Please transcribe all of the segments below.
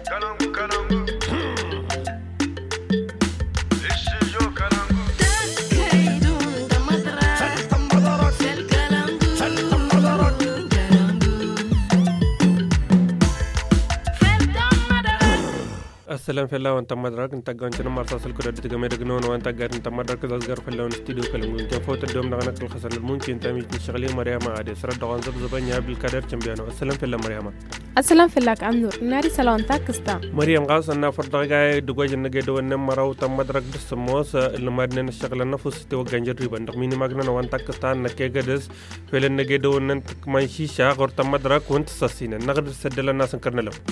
السلام في الله وانت مدرك انت قانت نمر تصل كده تجمع رجنون وانت قاعد انت مدرك إذا صغر في اللون استديو كلام انت فوت الدوم نغنك الخسر الممكن تعمل شغلين مريم عادي سرد دوان زبزبان قبل الكادر تشمبيانو. السلام في الله مريم. السلام في الله عنور ناري سلام تاكستا مريم قاص أنا فرد جاي دقوج النجد والنمر أو تم مدرك السموس اللي ما بدنا نشتغل النفس توقع جريبا نقميني ماجنا وانت كستان نكيجدس في النجد وننت ما يشيشة غير تم مدرك وانت ساسين نقدر نسدل الناس نكرنا له.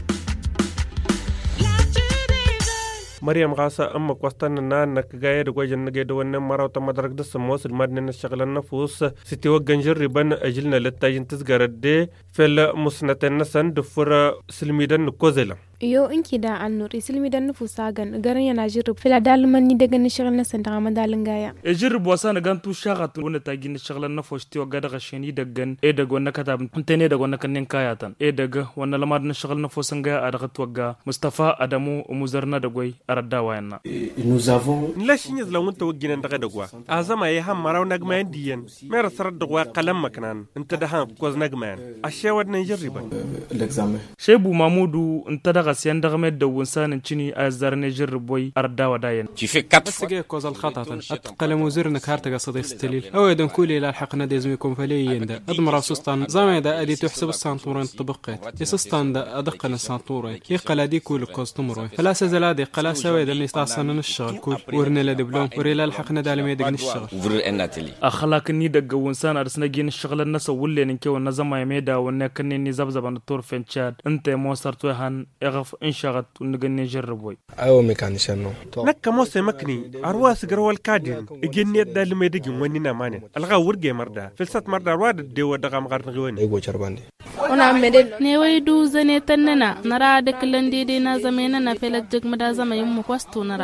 مريم قاسة أمك وسطنا إنك جاي دقوج النجد والنمر أو تم مدرك السموس اللي ما بدنا نشتغل النفس توقع جريبا أجلنا للتاجن تسجر الدي في المسنتين سند فر سلميدن كوزلا. iyo inki da annur isilmi dan nufu sagan garan yana jirub fila dalman ni daga nishgal na sanda ma dalin gaya e jirub wasana gantu shagat wona tagi nishgal na foshti wa gada gasheni dagan e daga wona katab tane daga wona kanin kayatan e daga wona lamad nishgal na fosan gaya adaga twaga Mustafa Adamu muzarna dagwai arada wayanna nous avons la shinya la wonta wagina daga dagwa azama ya ham maraw nagman diyan mer sar dagwa qalam maknan inta da ham koz nagman ashewad na jirriban l'examen shebu mamudu inta daga siyan daga med da wonsan cini azar ne jirboy arda wadayen tu fais 4 بس جاي كوز الخطأ أتقلم وزرنا كارتك صديق ستليل أويدن كولي لا الحقنا ديزميكم فليين دا أضمر سستان زمان دا أدي تحسب السانتورين طبقات يسستان دا أدقنا السانتورين يقلا دي كل كوز تمروي فلا سزلادي قلا سويد اللي استعصنا الشغل كل ورنا لا دبلوم وريلا الحقنا دا لما يدقن الشغل أخلاق ني دق وانسان أرسنا جين الشغل الناس ولي نكي والنظام يميدا ونكني نزبزب عن الطور فين تشاد أنت موصرت وهان يغف انشغت ونقني جربوي أو ميكانيشانو نكا موسى مكني أرواس جروال كادين إجنيت دا لما يدقن ونينا مانين الغا ورقي مردا فلسات مردا رواد ديو دغام غارن غواني إيغو شرباندي نيوي دو زني تننا نرا دكلندي دينا زمينا نفلك جمدا زمي مكوستو نرا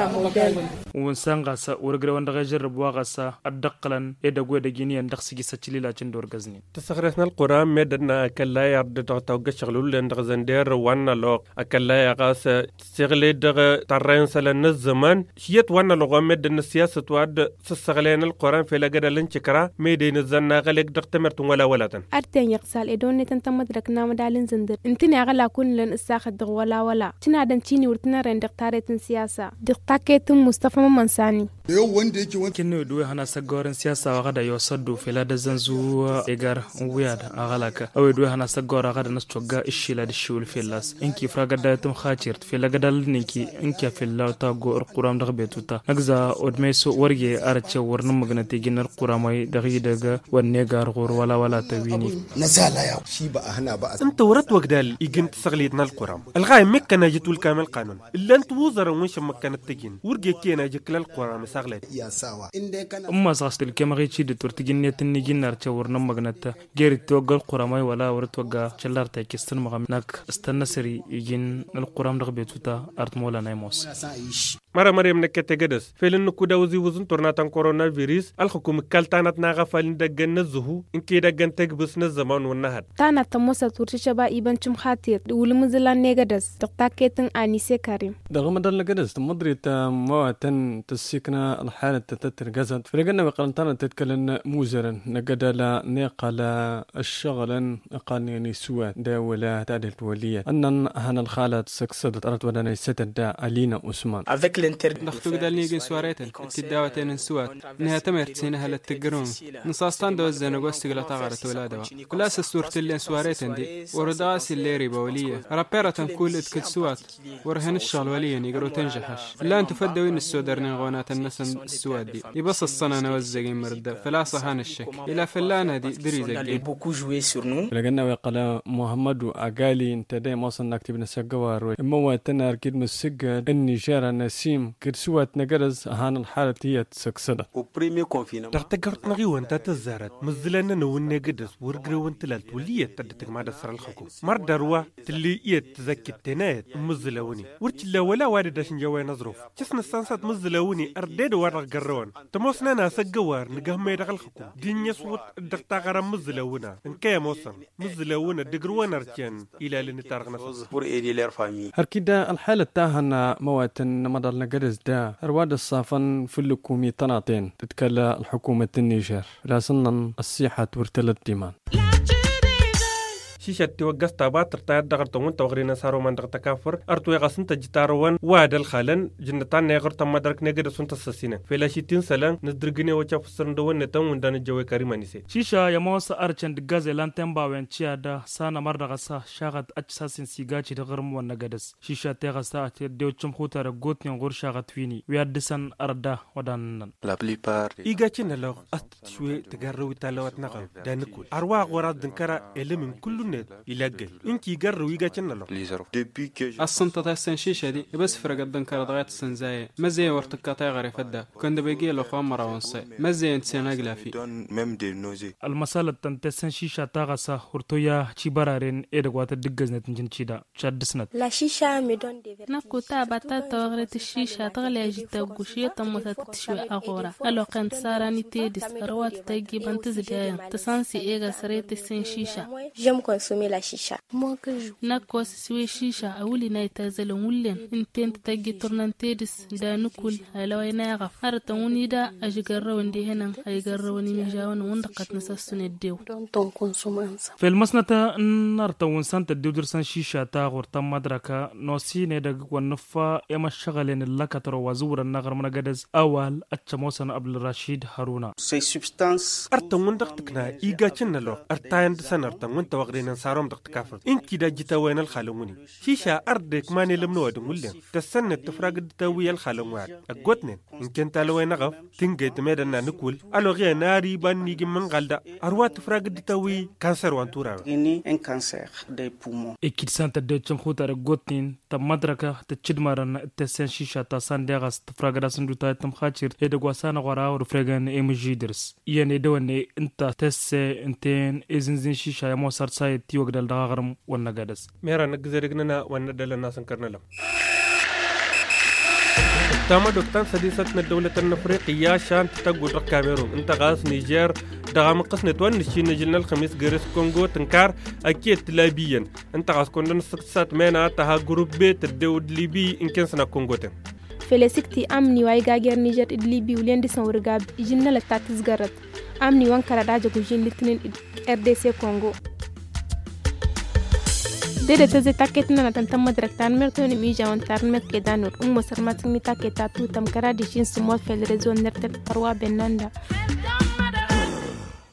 وانسان غاسا ورغري وندغ جربوا غاسا ادقلن يدغو دغيني اندخسي سچليلا چندور غزني تسخرسنا القران مدنا كلا يرد توغ شغلول لندغ زندير وانا لو اكلا يا غاس سغلي دغ ترين سلن الزمان شيت وانا لو مدن السياسه واد سسغلين القران في لغد لنشكرا ميدين الزنا غلق دغتمرت ولا ولاتن أرتين يقسال إدون تنتم مدركنا مدالين زندر انتني أغلا كون لن الساخد دغ ولا تنا دنتيني ورتنا رين دغتاريتن سياسة دغتاكيتم مصطفى منساني كنو دوي هنا سغورن سياسة وغدا يوصدو في لاد زنزو إيغار وياد أغلاك أو دوي هنا سغور غدا نستوغا إشيلا دشول في اللاس إنكي فراغدا يتم خاطرت في لغدال نينكي إنكي في الله تاغو القرآن دغبيتوتا نغزا أدميسو ورغي أرتش ورنم مغنتي جن القرآن دغي دغ ونيغار غور ولا تويني نزالا يا شيبا هنا بقى انت ورت وقدال يجن تسغليتنا القرآن الغاية مكنا جتول كامل قانون إلا انت وزر ومش مكانت تجين ورغي كينا جكل القرآن مسغلت يا سوا أما سغستل كما غيتشي دي تورتجين تني جن أرتش ورنم مغنتا غير توغ القرآن ولا ورتوغا چلار تاكستن مغناك استنسري يجن القرآن دغبيتوتا أرت مولا نايموس مريم نكتة جدس فيلن كودا وزي وزن تورناتان كورونا فيروس الحكومة كالتانات ناغا فالن دغن الزهو إنكي دغن تكبسنا الزمان والنهار تانا تموسا تورشبا إيبان چم خاطر ولمزلان نيغدس دغتاكيتن آنيسي كريم دغم دل جدس تمدري مواتن تسيكنا الحالة تتتر جزد فرقنا بقلنتانا تتكلن موزرا نقدلا نيقلا الشغلا قانيني سوا دا ولا تعدل ولية أنن هنا الخالة سكسدت أرد ودانا يستد دا ألينا أسمان دختو قدال نيجي سواريتن التداوتين سوات انها تمرت سينها للتقرون نصاصتان دوزنا قوستي قلتا غارت ولادوا كل اساس سورة اللي سواريتن دي ورداسي الليري بولية رابيرة كل اتكل سوات ورهن الشغل وليا يقروا تنجحش لا انتو فدوين السودرنين غونات الناس السواد دي يبص الصنع نوزقين مرد فلا صهان الشك الى فلانة دي دريزك لقنا ويقال محمد وعقالي انت داي موصل نكتب نساقوار مواتنا ركيد مسجد النيجار نسيم كرسوات نجرز هان الحالة هي تسكسدة. تختقرت نغي وانت تزارت مزلنا نون نجدس ورقر وانت لالت ولي iya tadda ma da saral hukum mar darwa tilli iya tazakki tenayet muzlawni wurtilla wala wadi dashin jawai nazruf kisna sansat muzlawni arded war garrawan tamosna na sagawar nigahmay dagal hukum din yaswut daqtaqara muzlawna inkay mosan muzlawna digruwan arjan ila lin tarqna pour aider leur famille هركدا الحالة تاهنا مواتن مدرنا قرز دا رواد الصافن في الحكومي طناطين تتكلى الحكومة النيجر لا سنن الصيحة ورتلت ديمان شيشة توقف تابات ترتاد دغرتون توغرينا سارو من دغ تكافر ارتوي غسن تجتاروان واد الخالن جنتان نيغر تم مدرك نيغر سنت السسينة فلا شيتين سلام ندرغني وچا فسرندون نتم وندان جوي كريمانيسي شيشة يموس ارچن دغاز لانتن باوين تشيادا سانا مردغسا شاغت اجساسن سيغاچي دغرم ونغدس شيشة تيغسا ديوچم خوتار غوتن غور شاغت فيني ويادسن اردا ودان la plupart إيجاتنا لو أستشوي تجرّو تلوات نقل دانكول أرواح وراد دنكرة إلمن كل نت يلاقي إنكي جرّو إيجاتنا لو depuis que أصلا تتحسن شيشة دي بس فرق الدنكرة ضغط السنزاية مزي ورتكاتي غري فدا كنت بيجي له خامرة ونصي مزي انت سناقلا في donne même des nausées المسالة تنتسن شيشة تاغسا هرتويا تشيبارارين إدغوات الدقاز نتنجن تشيدا شادسنت La chicha me donne des نفكوتا باتاتا وغرت الشيشة تغلي جدا وقوشية تموتا تشوي أغورا ألو كانت ساراني تيدس روات تايجي بانتزدايا تسانسي إيغا سريت السن شيشة J'aime consommer la chicha. Moi que je ناكوس سوي شيشة أولي نايتا زلون ولين انتين تايجي تورنان تيدس دا نكول هلوي ناغف أرتوني دا أجيقرون دي هنا أيقروني مجاون وندقت نساسون الديو dont on consomme ensemble. في المسنة نارتا ونسانت الدودرسان شيشة تاغور تم مدركا نوسي ندق ونفا إما الشغلين اللكتر وزور النغر من قدز أول أتشموسن قبل رشيد هارونا ces substances أرتون دقتكنا إيجاتنا لو أرتاين دسن أرتون وانت وغرينا سارم دقت كافر إنكي دا جتا وين الخالموني شيشة أردك ماني لمنو ودن ولين تسنة تفرق دتاوي الخالموات أقوتنين إنكين تالو وين غف تنجي تميدنا نكول ألو غير ناري بان نيجي من غالدا أروات تفرق دتاوي كانسر وانتورا un cancer des poumons إكيد سانتا دوتشم خوتا رغوتين تم مدركا تشدمارن تسن شيشة تاسان ديغاس تفرق راسن دوتا تم خاچير إدغواسان غورا ورفرغان إمجيدرس يعني دواني انتا تسي انتين إزنزين شيشة يمو سارسايد تيوغدال دغاغرم ونغادس ميرا نقزرقنا وندل الناس نكرنا لهم تام دكتور سديستنا الدولة الأفريقية شان تقول كاميرون انت غاز نيجر دغام قسنة ونشي نجلنا الخميس جريس كونغو تنكار أكيد ليبيا انت غاز كنا نسقسات مينا تها جروب بيت الدول ليبي إن كان سنا كونغو تن Felicity amni wa igager Niger idlibi ulendi sanwurgab ijinna la tatis garat amni wan karadaja kujin litinin RDC Congo dede teze taketna na tantam madraktan mertoni mi jawan tarmet kedanur ummo sarmat mi taketa tu tam karadi shin small fel rezon nertel parwa benanda